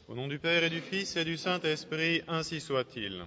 Au nom du Père et du Fils et du Saint-Esprit, ainsi soit-il.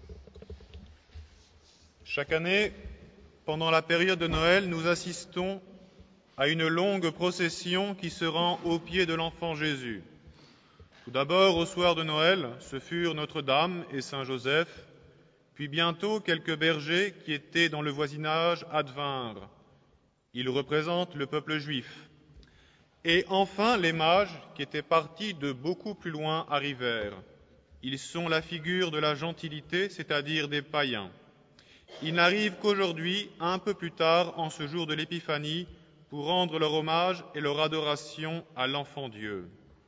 Chaque année, pendant la période de Noël, nous assistons à une longue procession qui se rend au pied de l'enfant Jésus. Tout d'abord, au soir de Noël, ce furent Notre-Dame et Saint-Joseph, puis bientôt quelques bergers qui étaient dans le voisinage advinrent. Ils représentent le peuple juif. Et enfin, les mages, qui étaient partis de beaucoup plus loin, arrivèrent. Ils sont la figure de la gentilité, c'est-à-dire des païens. Ils n'arrivent qu'aujourd'hui, un peu plus tard, en ce jour de l'Épiphanie, pour rendre leur hommage et leur adoration à l'enfant Dieu.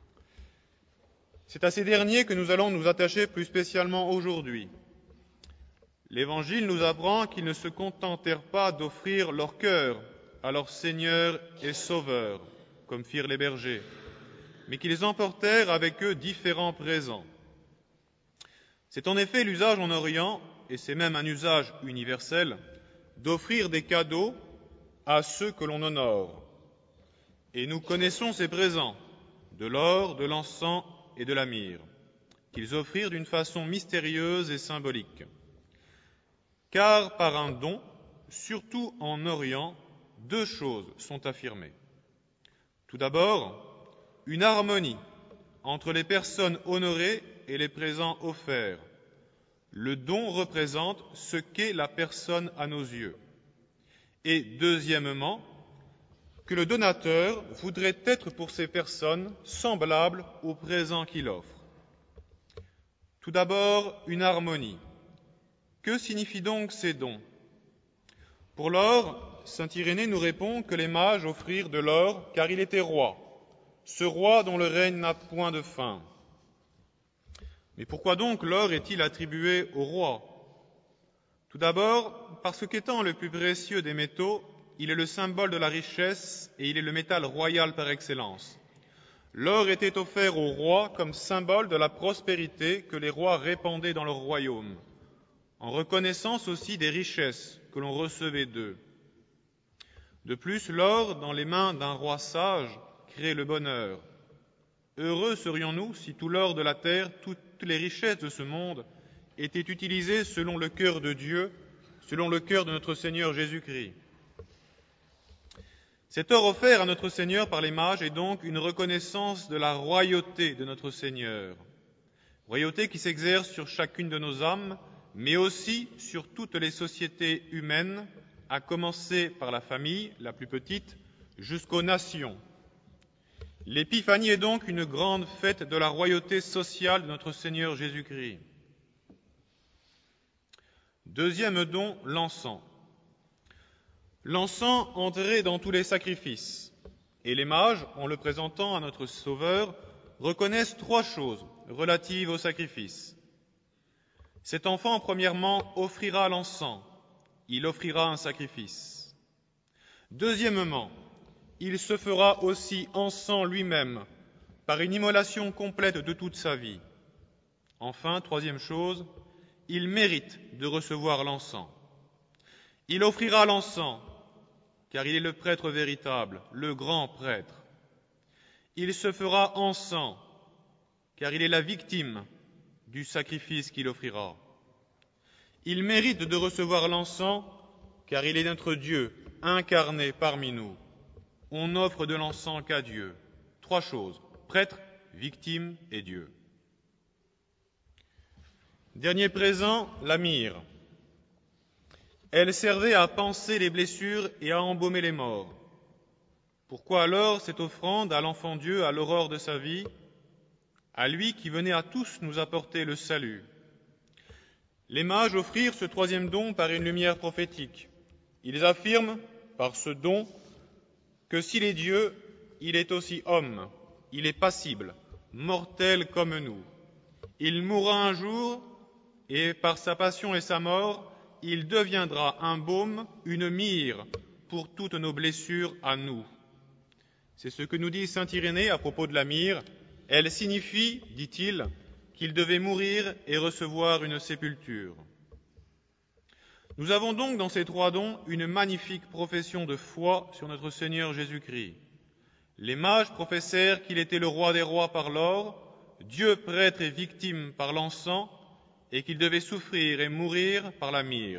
C'est à ces derniers que nous allons nous attacher plus spécialement aujourd'hui. L'Évangile nous apprend qu'ils ne se contentèrent pas d'offrir leur cœur à leur Seigneur et Sauveur, comme firent les bergers, mais qu'ils emportèrent avec eux différents présents. C'est en effet l'usage en Orient, et c'est même un usage universel, d'offrir des cadeaux à ceux que l'on honore. Et nous connaissons ces présents, de l'or, de l'encens et de la myrrhe, qu'ils offrirent d'une façon mystérieuse et symbolique. Car par un don, surtout en Orient, deux choses sont affirmées. Tout d'abord, une harmonie entre les personnes honorées et les présents offerts. Le don représente ce qu'est la personne à nos yeux. Et deuxièmement, que le donateur voudrait être pour ces personnes semblable au présent qu'il offre. Tout d'abord, une harmonie. Que signifient donc ces dons ? Pour l'or, saint Irénée nous répond que les mages offrirent de l'or car il était roi, ce roi dont le règne n'a point de fin. Mais pourquoi donc l'or est-il attribué au roi ? Tout d'abord, parce qu'étant le plus précieux des métaux, il est le symbole de la richesse et il est le métal royal par excellence. L'or était offert au roi comme symbole de la prospérité que les rois répandaient dans leur royaume, en reconnaissance aussi des richesses que l'on recevait d'eux. De plus, l'or dans les mains d'un roi sage crée le bonheur. Heureux serions-nous si tout l'or de la terre, toutes les richesses de ce monde étaient utilisées selon le cœur de Dieu, selon le cœur de notre Seigneur Jésus-Christ. Cet or offert à notre Seigneur par les mages est donc une reconnaissance de la royauté de notre Seigneur, royauté qui s'exerce sur chacune de nos âmes, mais aussi sur toutes les sociétés humaines, à commencer par la famille, la plus petite, jusqu'aux nations. L'Épiphanie est donc une grande fête de la royauté sociale de notre Seigneur Jésus-Christ. Deuxième don, l'encens. L'encens entrait dans tous les sacrifices, et les mages, en le présentant à notre Sauveur, reconnaissent trois choses relatives au sacrifice. Cet enfant, premièrement, offrira l'encens. Il offrira un sacrifice. Deuxièmement, il se fera aussi encens lui-même, par une immolation complète de toute sa vie. Enfin, troisième chose, il mérite de recevoir l'encens. Il offrira l'encens, car il est le prêtre véritable, le grand prêtre. Il se fera encens, car il est la victime du sacrifice qu'il offrira. Il mérite de recevoir l'encens, car il est notre Dieu, incarné parmi nous. On n'offre de l'encens qu'à Dieu. Trois choses, prêtre, victime et Dieu. Dernier présent, la myrrhe. Elle servait à panser les blessures et à embaumer les morts. Pourquoi alors cette offrande à l'enfant Dieu à l'aurore de sa vie, à lui qui venait à tous nous apporter le salut ? Les mages offrirent ce troisième don par une lumière prophétique. Ils affirment, par ce don, que s'il est Dieu, il est aussi homme, il est passible, mortel comme nous. Il mourra un jour, et par sa passion et sa mort, il deviendra un baume, une myrrhe, pour toutes nos blessures à nous. C'est ce que nous dit saint Irénée à propos de la myrrhe. Elle signifie, dit-il, qu'il devait mourir et recevoir une sépulture. Nous avons donc dans ces trois dons une magnifique profession de foi sur notre Seigneur Jésus-Christ. Les mages professèrent qu'il était le roi des rois par l'or, Dieu prêtre et victime par l'encens, et qu'il devait souffrir et mourir par la myrrhe.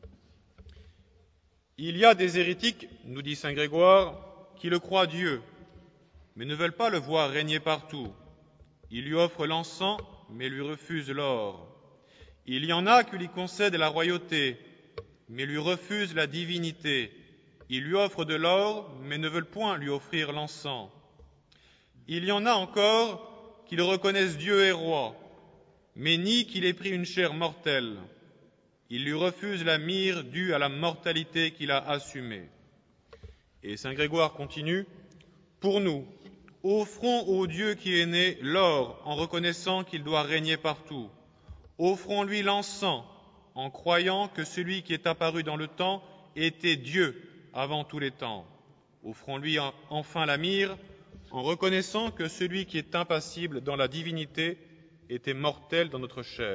Il y a des hérétiques, nous dit saint Grégoire, qui le croient Dieu, mais ne veulent pas le voir régner partout. Ils lui offrent l'encens, mais lui refusent l'or. Il y en a qui lui concèdent la royauté, mais lui refusent la divinité. Ils lui offrent de l'or, mais ne veulent point lui offrir l'encens. Il y en a encore qui le reconnaissent Dieu et roi, mais nient qu'il ait pris une chair mortelle. Ils lui refusent la myrrhe due à la mortalité qu'il a assumée. Et saint Grégoire continue, « Pour nous, offrons au Dieu qui est né l'or en reconnaissant qu'il doit régner partout. Offrons-lui l'encens en croyant que celui qui est apparu dans le temps était Dieu avant tous les temps. Offrons-lui enfin la myrrhe en reconnaissant que celui qui est impassible dans la divinité était mortel dans notre chair. »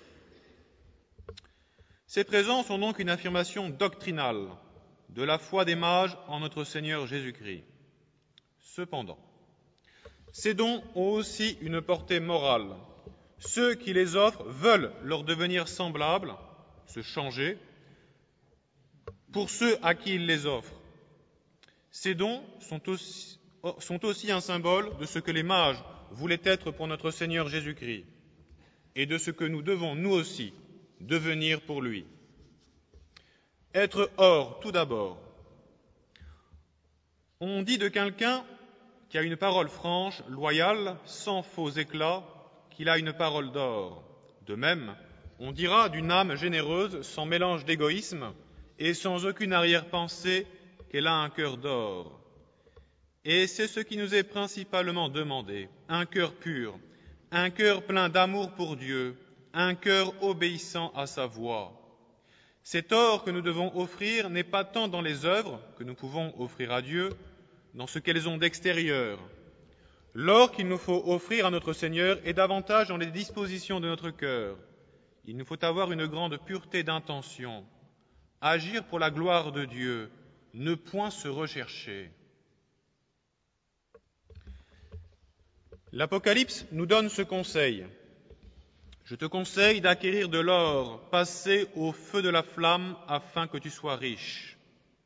Ces présents sont donc une affirmation doctrinale de la foi des mages en notre Seigneur Jésus-Christ. Cependant, ces dons ont aussi une portée morale. Ceux qui les offrent veulent leur devenir semblables, se changer, pour ceux à qui ils les offrent. Ces dons sont aussi un symbole de ce que les mages voulaient être pour notre Seigneur Jésus-Christ et de ce que nous devons, nous aussi, devenir pour lui. Être or, tout d'abord. On dit de quelqu'un qui a une parole franche, loyale, sans faux éclat, qu'il a une parole d'or. De même, on dira d'une âme généreuse, sans mélange d'égoïsme et sans aucune arrière-pensée, qu'elle a un cœur d'or. Et c'est ce qui nous est principalement demandé, un cœur pur, un cœur plein d'amour pour Dieu, un cœur obéissant à sa voix. Cet or que nous devons offrir n'est pas tant dans les œuvres que nous pouvons offrir à Dieu, dans ce qu'elles ont d'extérieur. L'or qu'il nous faut offrir à notre Seigneur est davantage dans les dispositions de notre cœur. Il nous faut avoir une grande pureté d'intention, agir pour la gloire de Dieu, ne point se rechercher. L'Apocalypse nous donne ce conseil. Je te conseille d'acquérir de l'or, passé au feu de la flamme, afin que tu sois riche.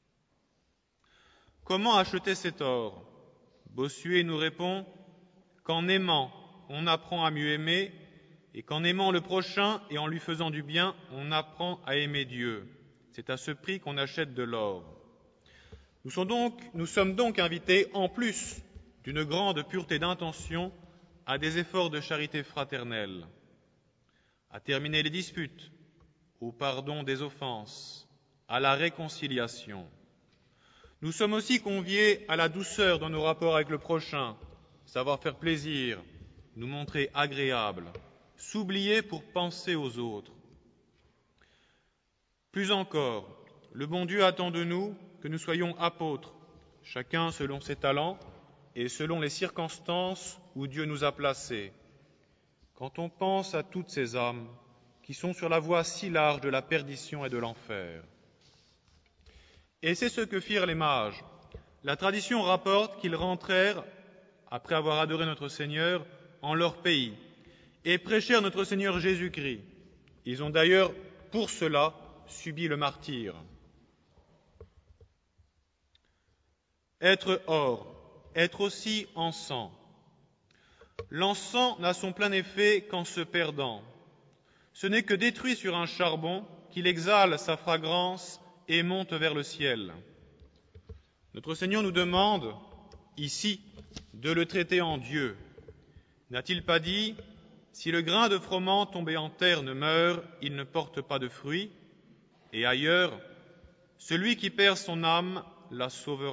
Comment acheter cet or? Bossuet nous répond qu'en aimant, on apprend à mieux aimer, et qu'en aimant le prochain et en lui faisant du bien, on apprend à aimer Dieu. C'est à ce prix qu'on achète de l'or. Nous sommes donc invités, en plus d'une grande pureté d'intention, à des efforts de charité fraternelle, à terminer les disputes, au pardon des offenses, à la réconciliation. Nous sommes aussi conviés à la douceur dans nos rapports avec le prochain, savoir faire plaisir, nous montrer agréables, s'oublier pour penser aux autres. Plus encore, le bon Dieu attend de nous que nous soyons apôtres, chacun selon ses talents et selon les circonstances où Dieu nous a placés. Quand on pense à toutes ces âmes qui sont sur la voie si large de la perdition et de l'enfer. Et c'est ce que firent les mages. La tradition rapporte qu'ils rentrèrent, après avoir adoré notre Seigneur, en leur pays, et prêchèrent notre Seigneur Jésus-Christ. Ils ont d'ailleurs, pour cela, subi le martyre. Être or, être aussi encens. L'encens n'a son plein effet qu'en se perdant. Ce n'est que détruit sur un charbon qu'il exhale sa fragrance et monte vers le ciel. Notre Seigneur nous demande, ici, de le traiter en Dieu. N'a-t-il pas dit « Si le grain de froment tombé en terre ne meurt, il ne porte pas de fruit » et ailleurs « Celui qui perd son âme la sauvera »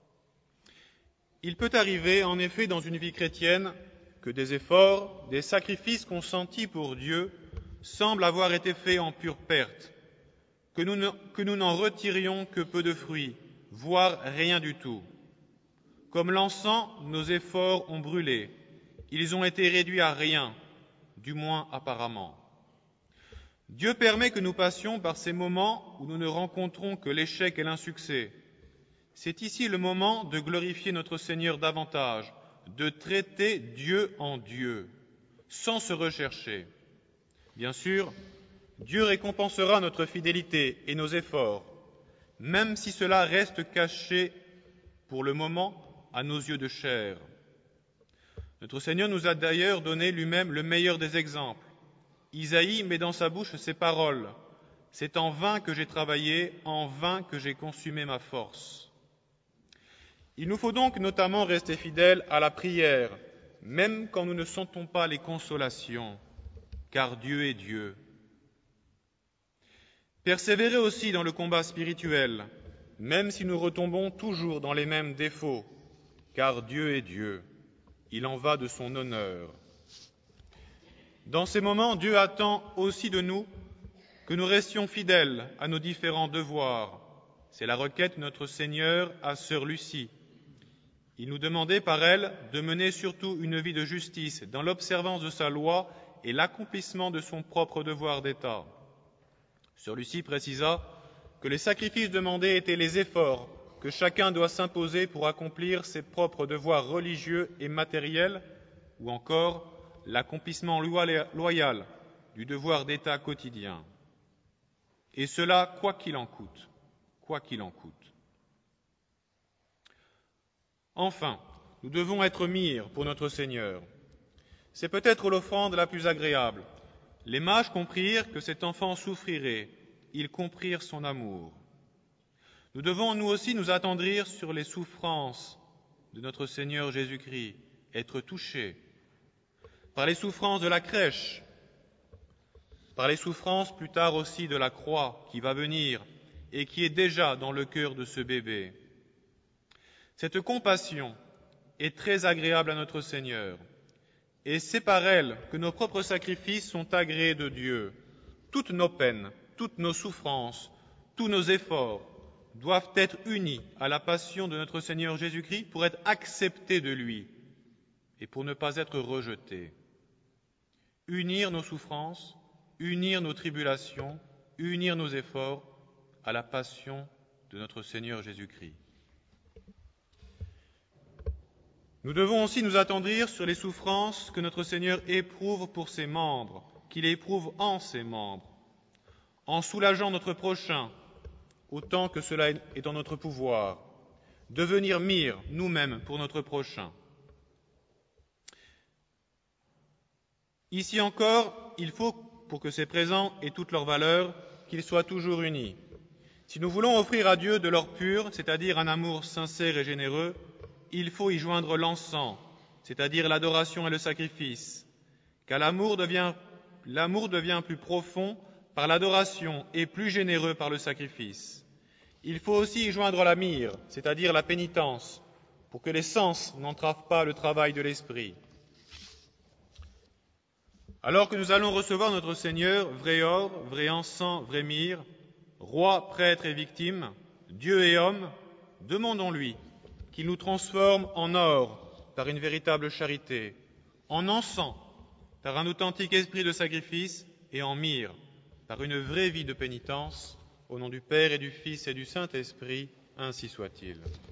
Il peut arriver, en effet, dans une vie chrétienne, que des efforts, des sacrifices consentis pour Dieu semblent avoir été faits en pure perte, que nous n'en retirions que peu de fruits, voire rien du tout. Comme l'encens, nos efforts ont brûlé, ils ont été réduits à rien, du moins apparemment. Dieu permet que nous passions par ces moments où nous ne rencontrons que l'échec et l'insuccès. C'est ici le moment de glorifier notre Seigneur davantage, de traiter Dieu en Dieu, sans se rechercher. Bien sûr, Dieu récompensera notre fidélité et nos efforts, même si cela reste caché pour le moment à nos yeux de chair. Notre Seigneur nous a d'ailleurs donné lui-même le meilleur des exemples. Isaïe met dans sa bouche ces paroles : « C'est en vain que j'ai travaillé, en vain que j'ai consumé ma force. » Il nous faut donc notamment rester fidèles à la prière, même quand nous ne sentons pas les consolations, car Dieu est Dieu. Persévérer aussi dans le combat spirituel, même si nous retombons toujours dans les mêmes défauts, car Dieu est Dieu. Il en va de son honneur. Dans ces moments, Dieu attend aussi de nous que nous restions fidèles à nos différents devoirs. C'est la requête de notre Seigneur à sœur Lucie. Il nous demandait par elle de mener surtout une vie de justice dans l'observance de sa loi et l'accomplissement de son propre devoir d'État. Sœur Lucie précisa que les sacrifices demandés étaient les efforts que chacun doit s'imposer pour accomplir ses propres devoirs religieux et matériels, ou encore l'accomplissement loyal du devoir d'État quotidien. Et cela, quoi qu'il en coûte, quoi qu'il en coûte. Enfin, nous devons être myrrhe pour notre Seigneur. C'est peut-être l'offrande la plus agréable. Les mages comprirent que cet enfant souffrirait. Ils comprirent son amour. Nous devons nous aussi nous attendrir sur les souffrances de notre Seigneur Jésus-Christ, être touchés par les souffrances de la crèche, par les souffrances plus tard aussi de la croix qui va venir et qui est déjà dans le cœur de ce bébé. Cette compassion est très agréable à notre Seigneur, et c'est par elle que nos propres sacrifices sont agréés de Dieu. Toutes nos peines, toutes nos souffrances, tous nos efforts doivent être unis à la passion de notre Seigneur Jésus-Christ pour être acceptés de lui et pour ne pas être rejetés. Unir nos souffrances, unir nos tribulations, unir nos efforts à la passion de notre Seigneur Jésus-Christ. Nous devons aussi nous attendrir sur les souffrances que notre Seigneur éprouve pour ses membres, qu'il éprouve en ses membres, en soulageant notre prochain, autant que cela est en notre pouvoir, devenir myrrhe nous-mêmes pour notre prochain. Ici encore, il faut, pour que ces présents aient toute leur valeur, qu'ils soient toujours unis. Si nous voulons offrir à Dieu de l'or pur, c'est-à-dire un amour sincère et généreux, il faut y joindre l'encens, c'est-à-dire l'adoration et le sacrifice, car l'amour devient plus profond par l'adoration et plus généreux par le sacrifice. Il faut aussi y joindre la myrrhe, c'est-à-dire la pénitence, pour que les sens n'entravent pas le travail de l'esprit. Alors que nous allons recevoir notre Seigneur, vrai or, vrai encens, vrai myrrhe, roi, prêtre et victime, Dieu et homme, demandons-lui qu'il nous transforme en or par une véritable charité, en encens par un authentique esprit de sacrifice et en myrrhe par une vraie vie de pénitence, au nom du Père et du Fils et du Saint-Esprit, ainsi soit-il.